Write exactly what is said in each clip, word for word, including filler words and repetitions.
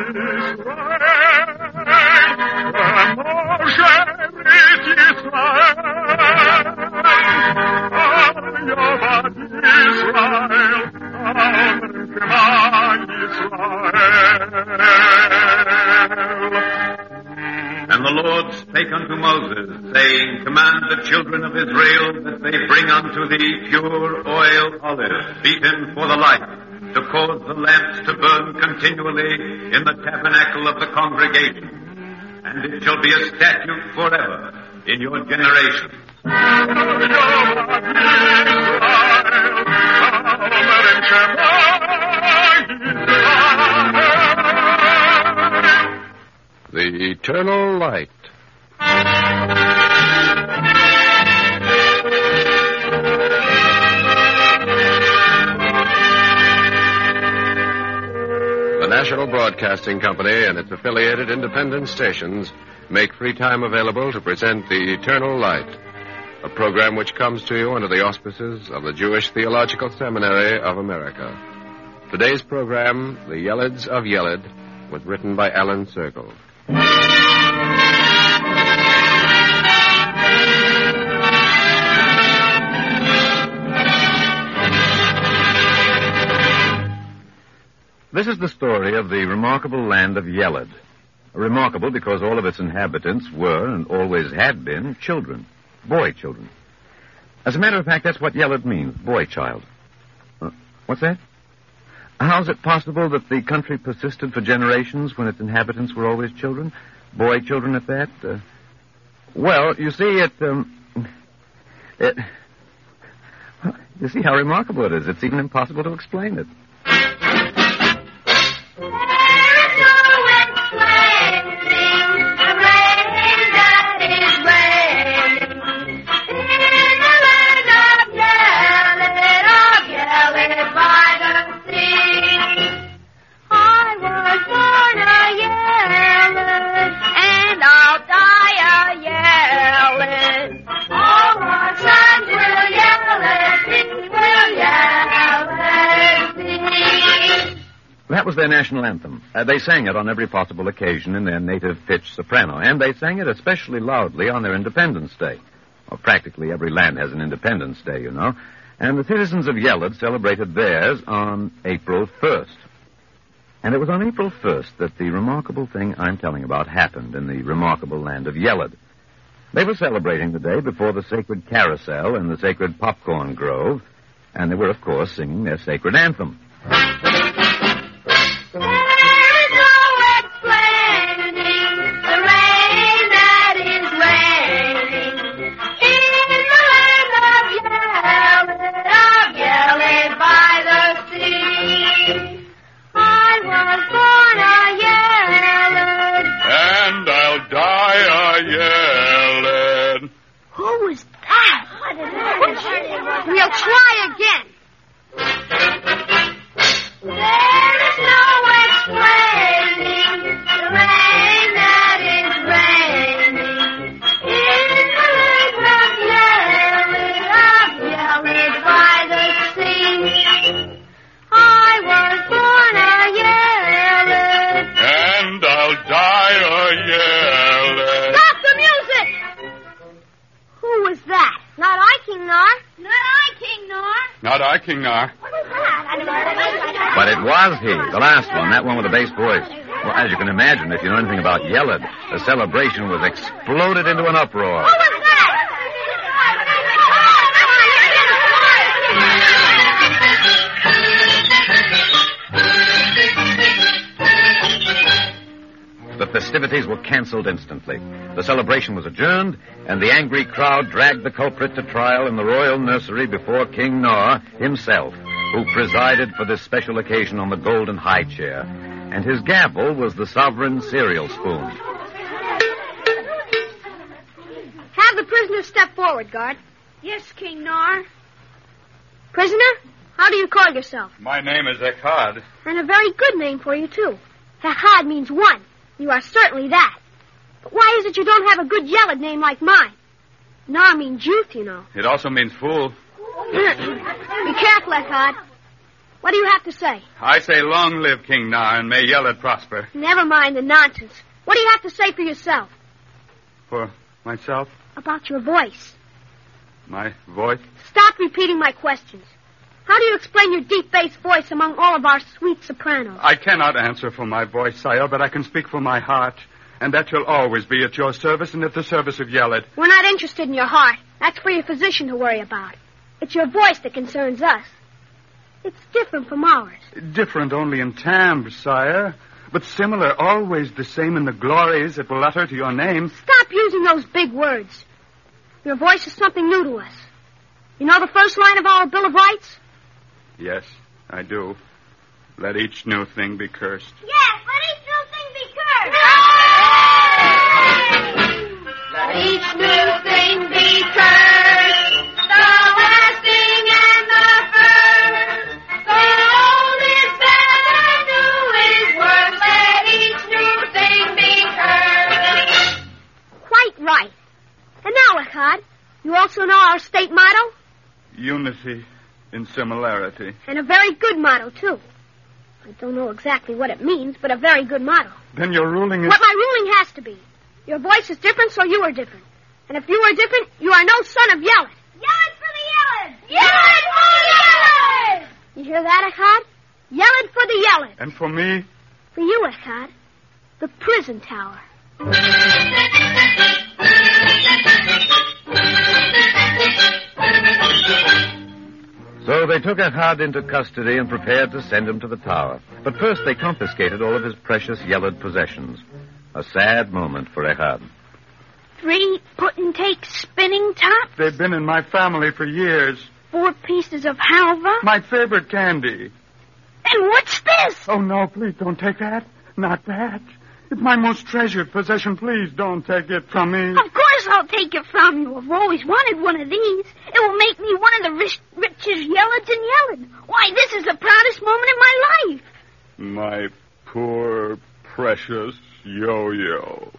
And the Lord spake unto Moses, saying, Command the children of Israel that they bring unto thee pure oil olive, beaten for the light, to cause the lamps to burn continually in the tabernacle of the congregation. And it shall be a statute forever in your generation. The Eternal Light. The National Broadcasting Company and its affiliated independent stations make free time available to present The Eternal Light, a program which comes to you under the auspices of the Jewish Theological Seminary of America. Today's program, The Yelids of Yelid, was written by Alan Sergel. This is the story of the remarkable land of Yelid. Remarkable because all of its inhabitants were and always had been children, boy children. As a matter of fact, that's what Yelid means, boy child. Uh, what's that? How is it possible that the country persisted for generations when its inhabitants were always children? Boy children at that? Uh, well, you see, it, um, it... You see how remarkable it is. It's even impossible to explain it. That was their national anthem. Uh, they sang it on every possible occasion in their native pitch soprano, and they sang it especially loudly on their Independence Day. Well, practically every land has an Independence Day, you know. And the citizens of Yelid celebrated theirs on April first. And it was on April first that the remarkable thing I'm telling about happened in the remarkable land of Yelid. They were celebrating the day before the sacred carousel in the sacred popcorn grove, and they were, of course, singing their sacred anthem. We'll try again. There is no explaining the rain that is raining in the lake of Yelid, of Yelid by the sea. I was born a Yelid, and I'll die a Yelid. Stop the music! Who was that? Not I, King Nar. Not I, King Nar. Not I, King Nar. What was that? But it was he, the last one, that one with the bass voice. Well, as you can imagine, if you know anything about Yelid, the celebration was exploded into an uproar. Who was that? The festivities were canceled instantly. The celebration was adjourned, and the angry crowd dragged the culprit to trial in the royal nursery before King Nar himself, who presided for this special occasion on the golden high chair. And his gavel was the sovereign cereal spoon. Have the prisoner step forward, guard. Yes, King Nar. Prisoner, how do you call yourself? My name is Echad. And a very good name for you, too. Echad means one. You are certainly that. But why is it you don't have a good Yelid name like mine? Nar means youth, you know. It also means fool. Be careful, Echad. What do you have to say? I say long live King Nar and may Yelad prosper. Never mind the nonsense. What do you have to say for yourself? For myself? About your voice. My voice? Stop repeating my questions. How do you explain your deep bass voice among all of our sweet sopranos? I cannot answer for my voice, sire, but I can speak for my heart. And that shall always be at your service and at the service of Yelad. We're not interested in your heart. That's for your physician to worry about. It's your voice that concerns us. It's different from ours. Different only in timbre, sire. But similar, always the same in the glories it will utter to your name. Stop using those big words. Your voice is something new to us. You know the first line of our Bill of Rights? Yes, I do. Let each new thing be cursed. Yes, let each new thing be cursed. Let each new thing be cursed. The last thing and the first. The old is better than new is worse. Let each new thing be cursed. Quite right. And now, Echad, you also know our state motto? Unity in similarity. And a very good motto, too. I don't know exactly what it means, but a very good motto. Then your ruling is... What my ruling has to be. Your voice is different, so you are different. And if you are different, you are no son of Yelad. Yelad for the Yelad! Yelad for the Yelad! You hear that, Echad? Yelad for the Yelad. And for me? For you, Echad, the prison tower. So they took Echad into custody and prepared to send him to the tower. But first they confiscated all of his precious Yelad possessions. A sad moment for Echad. Three put-and-take spinning tops. They've been in my family for years. Four pieces of halva. My favorite candy. And what's this? Oh, no, please don't take that. Not that. It's my most treasured possession. Please don't take it from me. Of course I'll take it from you. I've always wanted one of these. It will make me one of the rich, richest Yelads in Yelad. Why, this is the proudest moment in my life. My poor, precious Yo-Yo.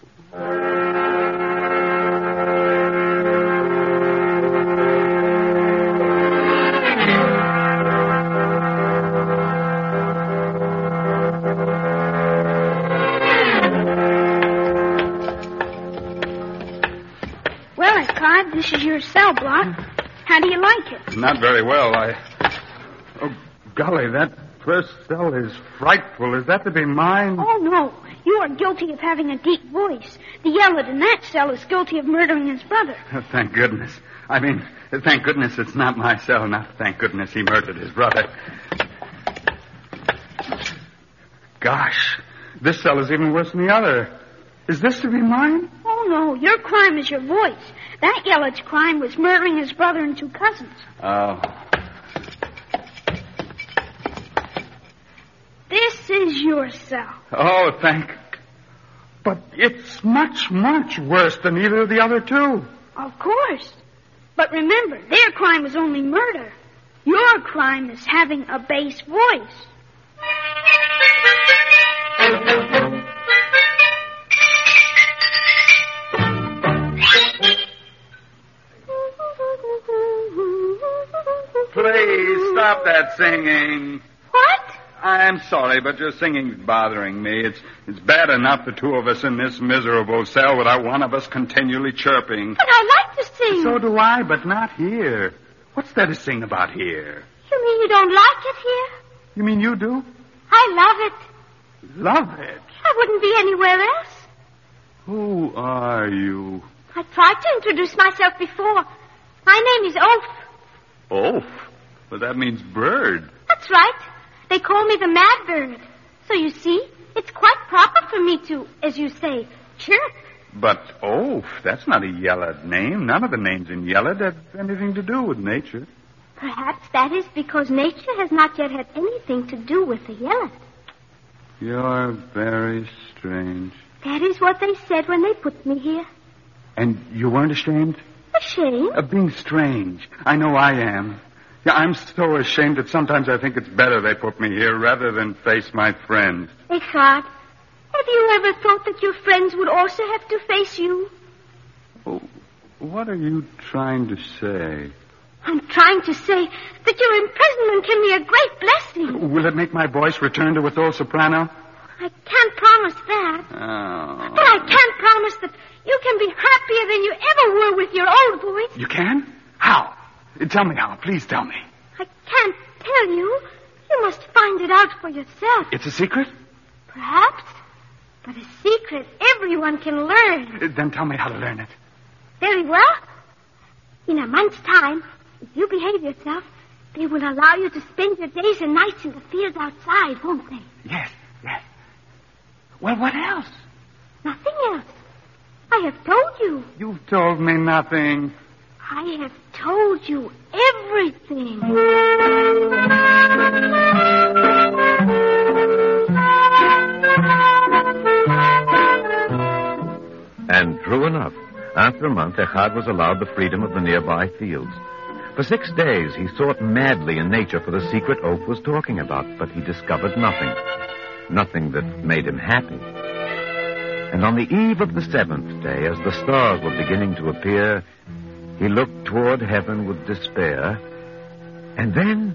This is your cell block. How do you like it? Not very well. I... Oh, golly, that first cell is frightful. Is that to be mine? Oh, no. You are guilty of having a deep voice. The Yelad in that cell is guilty of murdering his brother. Oh, thank goodness. I mean, thank goodness it's not my cell. Not thank goodness he murdered his brother. Gosh, this cell is even worse than the other. Is this to be mine? Oh, no. Your crime is your voice. That Yelad's crime was murdering his brother and two cousins. Oh. This is your cell. Oh, thank... But it's much, much worse than either of the other two. Of course. But remember, their crime was only murder. Your crime is having a bass voice. Please stop that singing. What? I'm sorry, but your singing's bothering me. It's it's bad enough the two of us in this miserable cell without one of us continually chirping. But I like to sing. So do I, but not here. What's there to sing about here? You mean you don't like it here? You mean you do? I love it. Love it? I wouldn't be anywhere else. Who are you? I tried to introduce myself before. My name is Oaf. Oaf? Well, that means bird. That's right. They call me the Mad Bird. So you see, it's quite proper for me to, as you say, chirp. But Oaf, that's not a Yelad name. None of the names in Yelad have anything to do with nature. Perhaps that is because nature has not yet had anything to do with the Yelad. You're very strange. That is what they said when they put me here. And you weren't ashamed? Ashamed? Of being strange. I know I am. Yeah, I'm so ashamed that sometimes I think it's better they put me here rather than face my friends. Echad, have you ever thought that your friends would also have to face you? Oh, what are you trying to say? I'm trying to say that your imprisonment can be a great blessing. sing. Will it make my voice return to its old soprano? I can't promise that. Oh. But I can promise that you can be happier than you ever were with your old voice. You can? How? Tell me how. Please tell me. I can't tell you. You must find it out for yourself. It's a secret? Perhaps. But a secret everyone can learn. Then tell me how to learn it. Very well. In a month's time, if you behave yourself, they will allow you to spend your days and nights in the fields outside, won't they? Yes, yes. Well, what else? Nothing else. I have told you. You've told me nothing. I have told you everything. And true enough, after a month, Echad was allowed the freedom of the nearby fields. For six days, he sought madly in nature for the secret Oaf was talking about, but he discovered nothing. Nothing that made him happy. And on the eve of the seventh day, as the stars were beginning to appear, he looked toward heaven with despair. And then...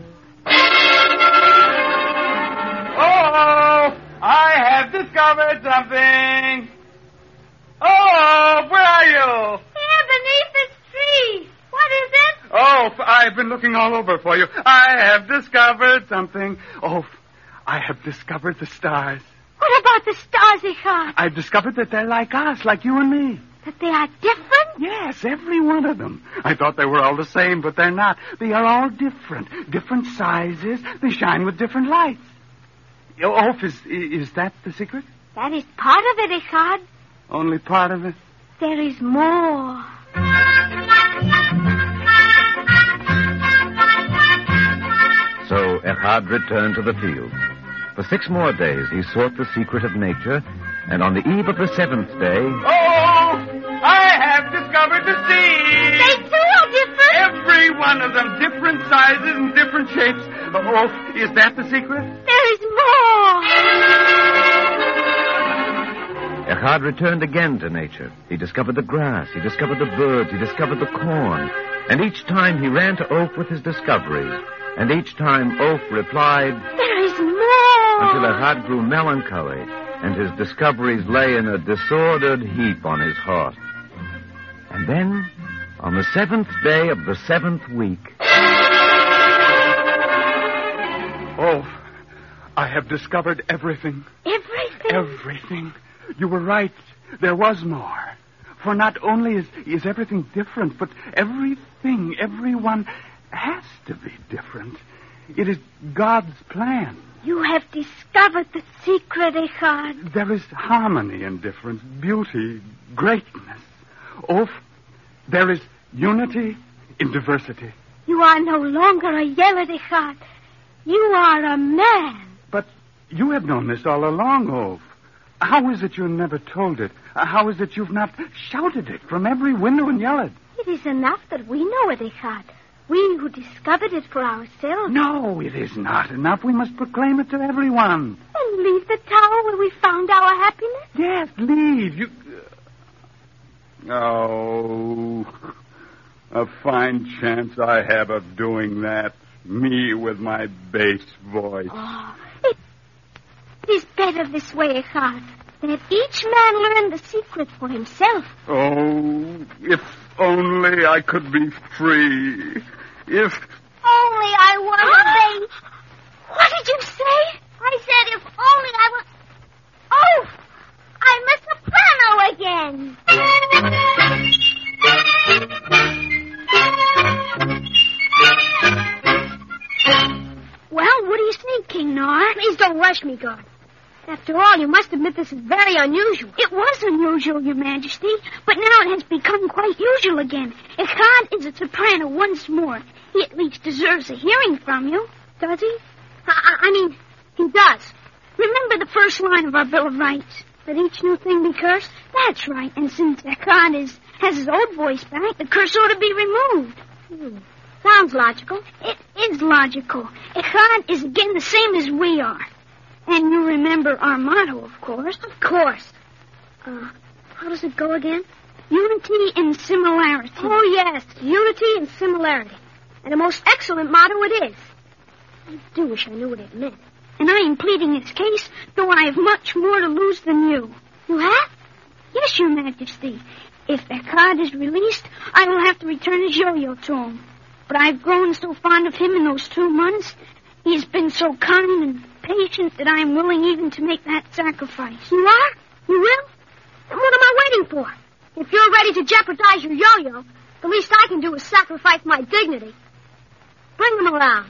Oh, I have discovered something. Oh, where are you? Here beneath this tree. What is it? Oh, I've been looking all over for you. I have discovered something. Oh, I have discovered the stars. What about the stars, Echad? I've discovered that they're like us, like you and me. That they are different? Yes, every one of them. I thought they were all the same, but they're not. They are all different. Different sizes. They shine with different lights. Oh, is, is that the secret? That is part of it, Echad. Only part of it? There is more. So Echad returned to the field. For six more days, he sought the secret of nature, and on the eve of the seventh day... Oh, I have discovered the seeds! They too are different? Every one of them, different sizes and different shapes. Oh, is that the secret? There is more! Echad returned again to nature. He discovered the grass, he discovered the birds, he discovered the corn. And each time he ran to Oaf with his discoveries. And each time Oaf replied... There is more! Until Echad grew melancholy, and his discoveries lay in a disordered heap on his heart. And then, on the seventh day of the seventh week... Oh, I have discovered everything. Everything? Everything. You were right. There was more. For not only is, is everything different, but everything, everyone has to be different. It is God's plan. You have discovered the secret, Echad. There is harmony in difference, beauty, greatness. Oh, there is unity in diversity. You are no longer a Yeled, Echad. You are a man. But you have known this all along, Ov. How is it you never told it? How is it you've not shouted it from every window in Yeled? It is enough that we know it, Echad. We who discovered it for ourselves. No, it is not enough. We must proclaim it to everyone. And leave the tower where we found our happiness? Yes, leave. You... Oh, a fine chance I have of doing that. Me with my bass voice. Oh, it is better this way, Echad. Let each man learn the secret for himself. Oh, if only I could be free. If... Only I were a bass. What did you say? I said if only I were... Oh, I'm a soprano again. Well, what do you think, King Nar? Please don't rush me, God. After all, you must admit this is very unusual. It was unusual, Your Majesty, but now it has become quite usual again. Echad is a soprano once more. He at least deserves a hearing from you. Does he? I, I mean, he does. Remember the first line of our Bill of Rights. Let each new thing be cursed? That's right. And since Echad is, has his old voice back, the curse ought to be removed. Hmm. Sounds logical. It is logical. Echad is again the same as we are. And you remember our motto, of course. Of course. Uh, how does it go again? Unity in similarity. Oh, yes. Unity and similarity. And a most excellent motto it is. I do wish I knew what it meant. And I am pleading its case, though I have much more to lose than you. You have? Yes, Your Majesty. If Echad is released, I will have to return his yo-yo to him. But I've grown so fond of him in those two months. He has been so kind and patient that I am willing even to make that sacrifice. You are? You will? Then what am I waiting for? If you're ready to jeopardize your yo-yo, the least I can do is sacrifice my dignity. Bring them around.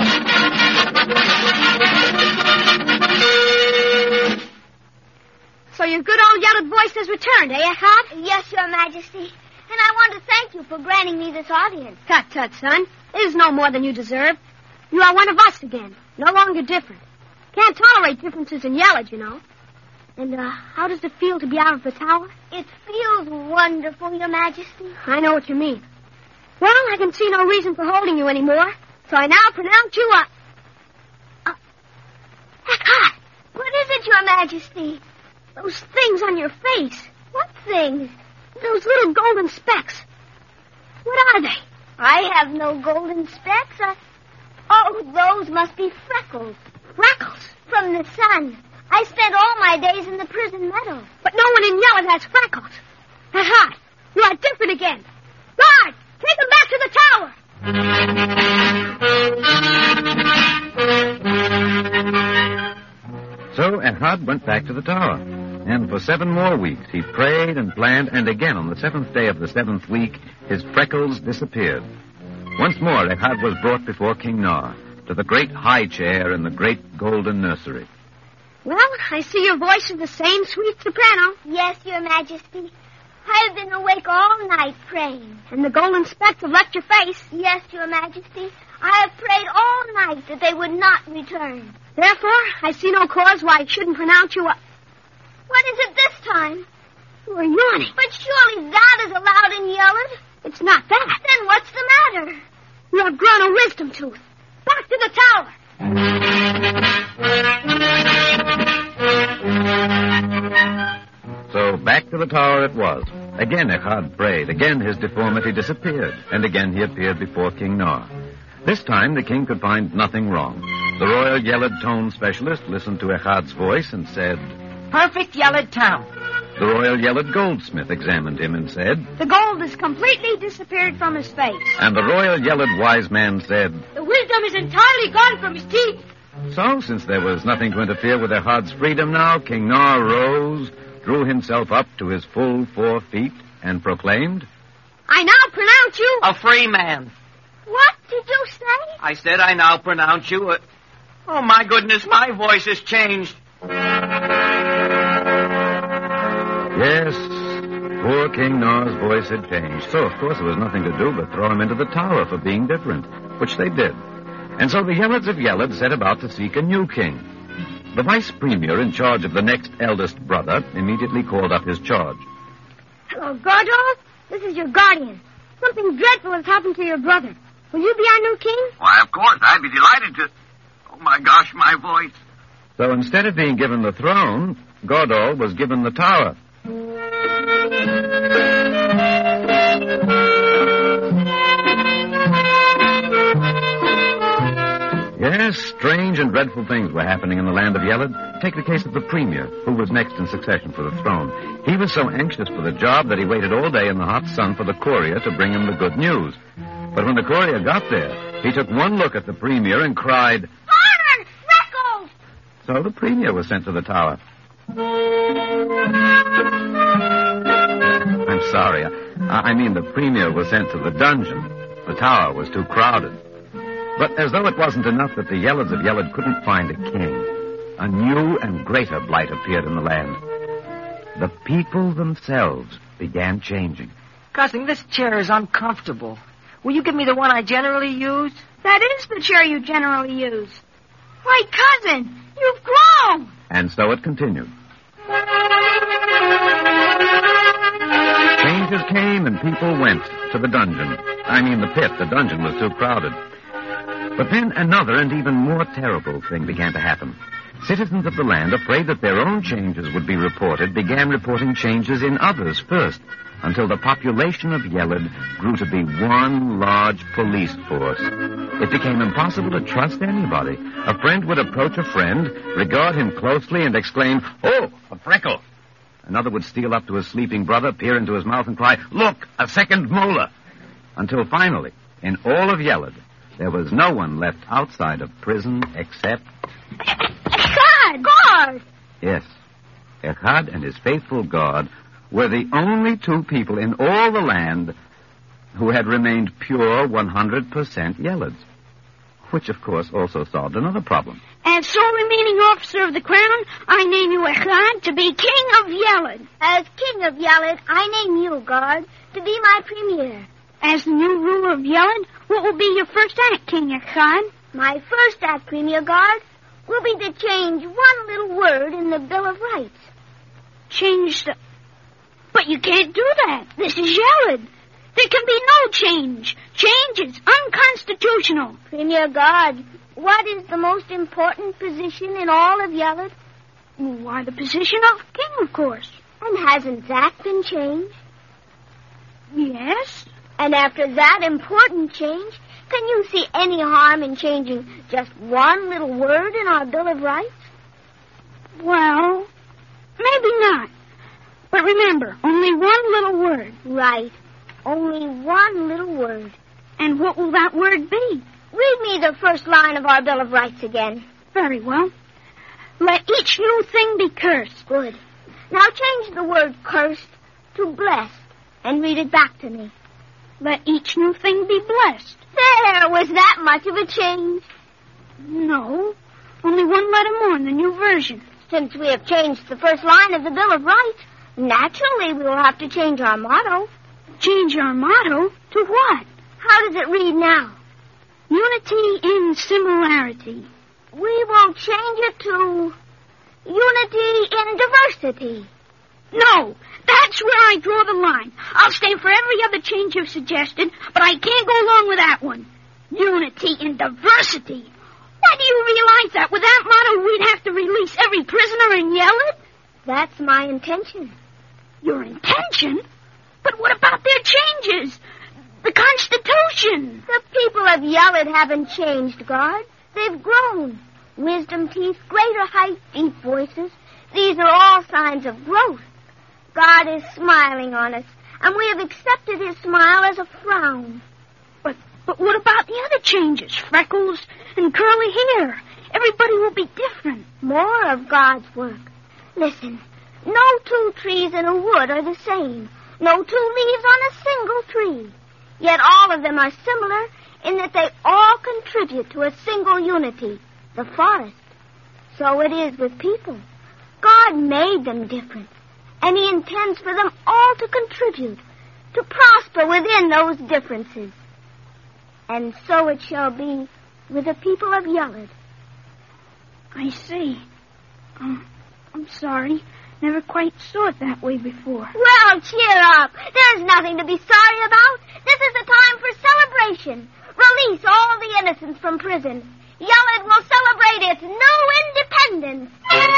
So your good old yellowed voice has returned, eh, Echad? Yes, Your Majesty. And I want to thank you for granting me this audience. Tut, tut, son. It is no more than you deserve. You are one of us again, no longer different. Can't tolerate differences in Yelled, you know. And, uh, how does it feel to be out of the tower? It feels wonderful, Your Majesty. I know what you mean. Well, I can see no reason for holding you anymore, so I now pronounce you up. Uh, Echad! What is it, Your Majesty? Those things on your face. What things? Those little golden specks. What are they? I have no golden specks. I... Oh, those must be freckles. Freckles? From the sun. I spent all my days in the prison meadow. But no one in Yelled has freckles. Echad, you are different again. Guard, take them back to the tower. So Echad went back to the tower, and for seven more weeks he prayed and planned, and again on the seventh day of the seventh week, his freckles disappeared. Once more Echad was brought before King Nar, to the great high chair in the great golden nursery. Well, I see your voice is the same sweet soprano. Yes, Your Majesty. I have been awake all night praying. And the golden specks have left your face. Yes, Your Majesty. I have prayed all night that they would not return. Therefore, I see no cause why I shouldn't pronounce you up. What is it this time? You are yawning. But surely that is allowed in Yelled. It's not that. Then what's the matter? You have grown a wisdom tooth. Back to the tower. So back to the tower it was. Again Echad prayed. Again his deformity disappeared. And again he appeared before King Nar. This time the king could find nothing wrong. The royal Yelled tone specialist listened to Echad's voice and said, Perfect Yelled tone. The royal Yelled goldsmith examined him and said, The gold has completely disappeared from his face. And the royal Yelled wise man said, The wisdom is entirely gone from his teeth. So, since there was nothing to interfere with Echad's freedom now, King Nar rose, drew himself up to his full four feet, and proclaimed, I now pronounce you... A free man. What did you say? I said I now pronounce you a... Oh, my goodness, my voice has changed. Yes, poor King Nar's voice had changed. So, of course, there was nothing to do but throw him into the tower for being different, which they did. And so the Yelleds of Yelled set about to seek a new king. The vice premier in charge of the next eldest brother immediately called up his charge. Hello, Gordol. This is your guardian. Something dreadful has happened to your brother. Will you be our new king? Why, of course. I'd be delighted to... Oh, my gosh, my voice. So instead of being given the throne, Gordol was given the tower. Yes, strange and dreadful things were happening in the land of Yelled. Take the case of the premier, who was next in succession for the throne. He was so anxious for the job that he waited all day in the hot sun for the courier to bring him the good news. But when the courier got there, he took one look at the premier and cried, Farmer! Freckles! So the premier was sent to the tower. I'm sorry. I, I mean the premier was sent to the dungeon. The tower was too crowded. But as though it wasn't enough that the Yelleds of Yelled couldn't find a king, a new and greater blight appeared in the land. The people themselves began changing. Cousin, this chair is uncomfortable. Will you give me the one I generally use? That is the chair you generally use. Why, cousin, you've grown. And so it continued. Changes came and people went to the dungeon. I mean the pit. The dungeon was too crowded. But then another and even more terrible thing began to happen. Citizens of the land, afraid that their own changes would be reported, began reporting changes in others first, until the population of Yelad grew to be one large police force. It became impossible to trust anybody. A friend would approach a friend, regard him closely, and exclaim, "Oh, a freckle!" Another would steal up to his sleeping brother, peer into his mouth, and cry, "Look, a second molar!" Until finally, in all of Yelad, there was no one left outside of prison except... Echad! Guard! Yes, Echad and his faithful guard were the only two people in all the land who had remained pure one hundred percent Yelads. Which, of course, also solved another problem. As sole remaining officer of the crown, I name you Echad to be king of Yelad. As king of Yelad, I name you, guard, to be my premier. As the new ruler of Yelad, what will be your first act, King Echad? My first act, premier guard, will be to change one little word in the Bill of Rights. Change the... But you can't do that. This is Yelad. There can be no change. Change is unconstitutional. Premier guard, what is the most important position in all of Yelad? Why, the position of king, of course. And hasn't that been changed? Yes. And after that important change, can you see any harm in changing just one little word in our Bill of Rights? Well, maybe not. But remember, only one little word. Right. Only one little word. And what will that word be? Read me the first line of our Bill of Rights again. Very well. Let each new thing be cursed. Good. Now change the word cursed to blessed and read it back to me. Let each new thing be blessed. There, was that much of a change? No, only one letter more in the new version. Since we have changed the first line of the Bill of Rights, naturally we will have to change our motto. Change our motto? To what? How does it read now? Unity in similarity. We won't change it to unity in diversity. No, that's where I draw the line. I'll stand for every other change you've suggested, but I can't go along with that one. Unity in diversity. Why do you realize that with that motto we'd have to release every prisoner in Yelad? That's my intention. Your intention? But what about their changes? The Constitution. The people of Yelad haven't changed, guard. They've grown. Wisdom teeth, greater height, deep voices. These are all signs of growth. God is smiling on us, and we have accepted his smile as a frown. But but what about the other changes? Freckles and curly hair. Everybody will be different. More of God's work. Listen, no two trees in a wood are the same. No two leaves on a single tree. Yet all of them are similar in that they all contribute to a single unity, the forest. So it is with people. God made them different, and he intends for them all to contribute, to prosper within those differences. And so it shall be with the people of Yelad. I see. Um, I'm sorry. Never quite saw it that way before. Well, cheer up. There's nothing to be sorry about. This is a time for celebration. Release all the innocents from prison. Yelad will celebrate its new independence.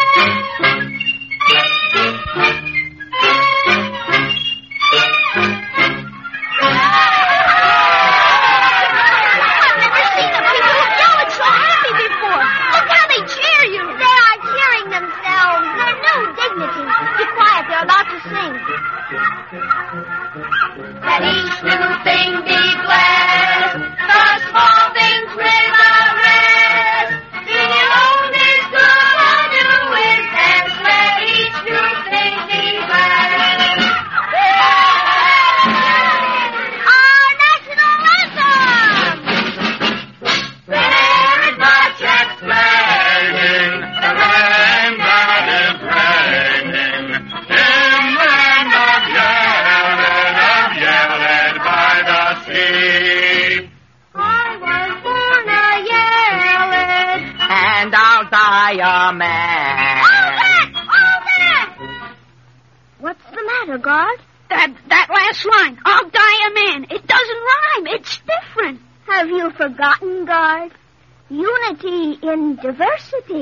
I've never seen the people of Yelad so happy before. Look how they cheer you. They are cheering themselves. Their new dignity. Be quiet, they're about to sing. Let each new thing be blessed. The small things with a rest. The old is good, the new is best. Let each new thing be blessed. Our national anthem. Very much explaining the rain that is raining in the land of Yelad, of Yelad by the sea. I was born a Yelad. And I'll die a man. All that! All that! What's the matter, guard? That that last line, I'll die a man. It doesn't rhyme. It's different. Have you forgotten, guard? Unity in diversity.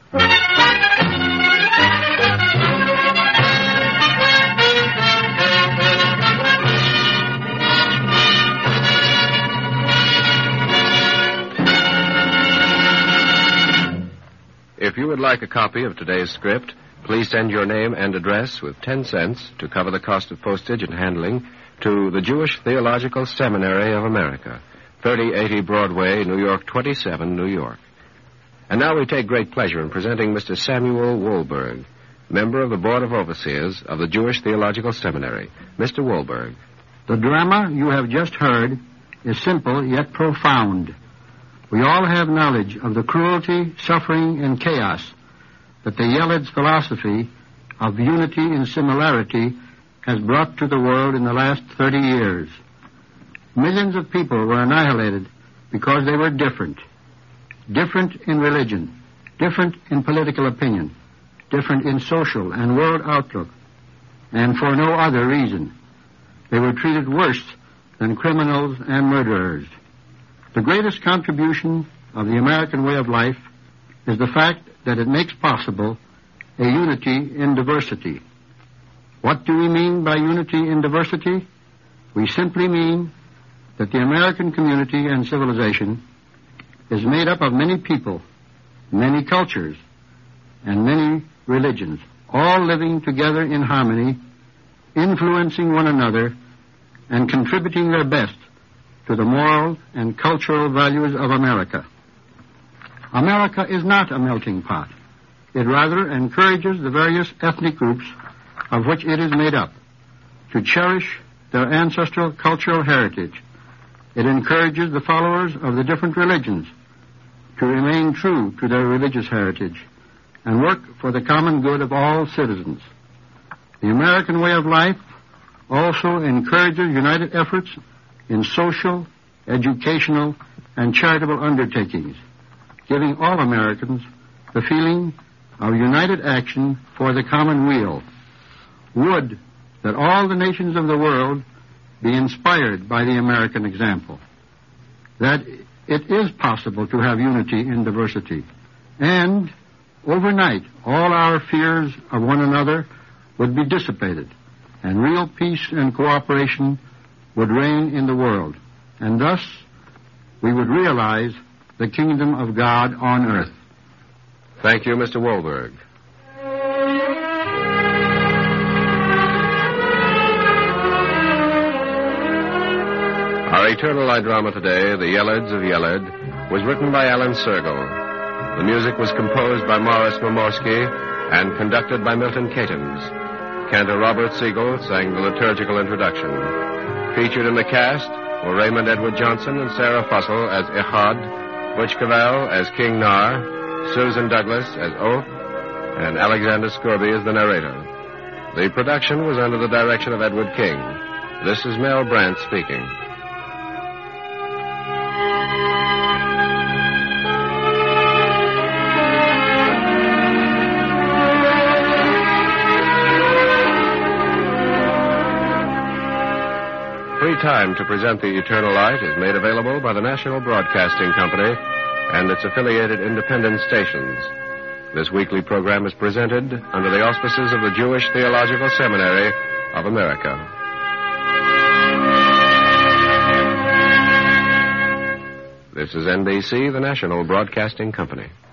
If you would like a copy of today's script, please send your name and address with ten cents to cover the cost of postage and handling to the Jewish Theological Seminary of America, thirty eighty Broadway, New York twenty-seven, New York. And now we take great pleasure in presenting Mister Samuel Wohlberg, member of the Board of Overseers of the Jewish Theological Seminary. Mister Wohlberg. The drama you have just heard is simple yet profound. We all have knowledge of the cruelty, suffering, and chaos that the Yeled's philosophy of unity in similarity has brought to the world in the last thirty years. Millions of people were annihilated because they were different. Different in religion, different in political opinion, different in social and world outlook, and for no other reason. They were treated worse than criminals and murderers. The greatest contribution of the American way of life is the fact that it makes possible a unity in diversity. What do we mean by unity in diversity? We simply mean that the American community and civilization is made up of many people, many cultures, and many religions, all living together in harmony, influencing one another, and contributing their best to the moral and cultural values of America. America is not a melting pot. It rather encourages the various ethnic groups of which it is made up to cherish their ancestral cultural heritage. It encourages the followers of the different religions to remain true to their religious heritage and work for the common good of all citizens. The American way of life also encourages united efforts in social, educational, and charitable undertakings, giving all Americans the feeling of united action for the common weal. Would that all the nations of the world be inspired by the American example, that it is possible to have unity in diversity, and overnight all our fears of one another would be dissipated, and real peace and cooperation would reign in the world, and thus we would realize the kingdom of God on earth. Thank you, Mister Wohlberg. Our Eternal Light drama today, The Yeleds of Yeled, was written by Alan Sergel. The music was composed by Morris Momorsky and conducted by Milton Katims. Cantor Robert Siegel sang the liturgical introduction. Featured in the cast were Raymond Edward Johnson and Sarah Fussell as Ehud, Butch Cavell as King Nar, Susan Douglas as Oath, and Alexander Scorby as the narrator. The production was under the direction of Edward King. This is Mel Brandt speaking. Free time to present The Eternal Light is made available by the National Broadcasting Company and its affiliated independent stations. This weekly program is presented under the auspices of the Jewish Theological Seminary of America. This is N B C, the National Broadcasting Company.